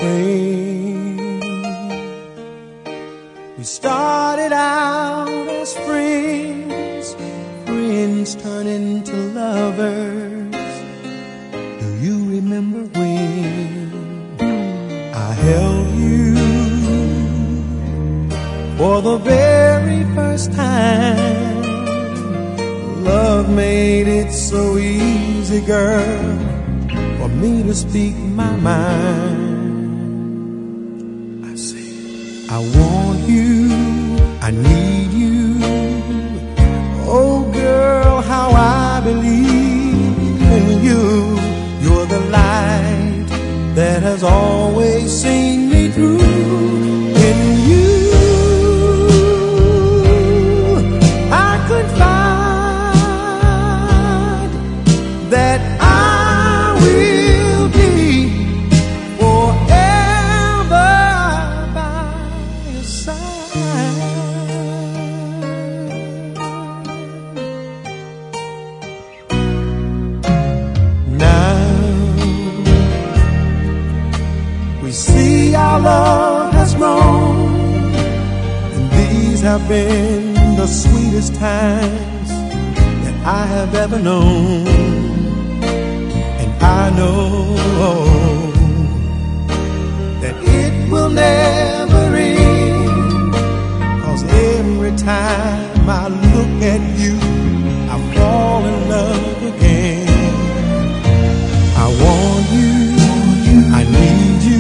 spring. We started out as friends, friends turn into lovers. Do you remember when I held you for the very first time? Love made it so easy, girl, for me to speak my mind. I say, I want you, I need you. Oh girl, how I believe in you. You're the light that has always seen me through. In you I could find that I will be forever by your side. Now we see our love has grown, and these have been the sweetest times that I have ever known. And I know that it will never end, 'cause every time I look at you, I fall in love again. I want you, I need you.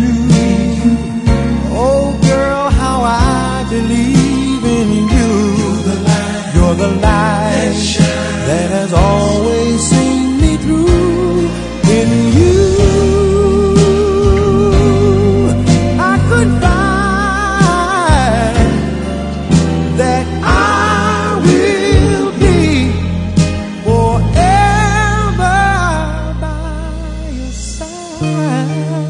Oh girl, how I believe in you. You're the light that has always seen me through. In you I could find that I will be forever by your side.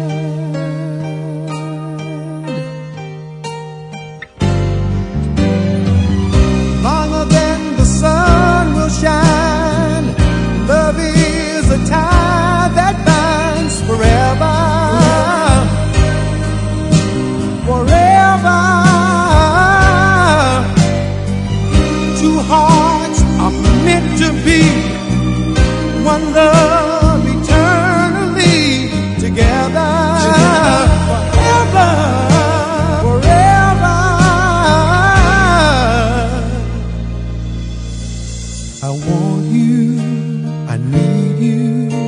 Longer than the sun will shine, love is a tie that binds forever, forever. Two hearts are meant to be one love eternally together, forever, forever. I want you, I need you.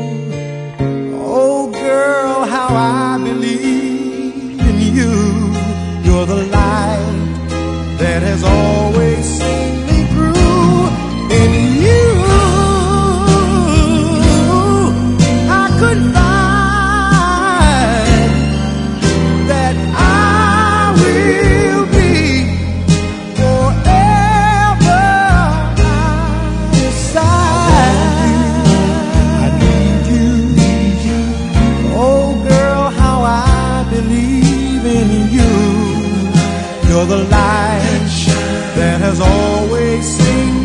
Oh girl, how I believe in you. You're the light that has always seen me through. In you I could find that I will be forever by your side. I need you. Oh girl, how I believe in you. You're the light that has always seen